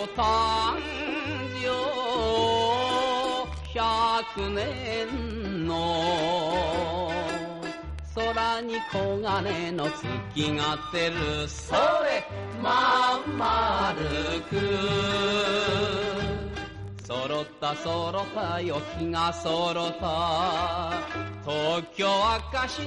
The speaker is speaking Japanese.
誕生100年の空に黄金の月が照るそれまん丸く揃った揃ったよ日が揃った東京明石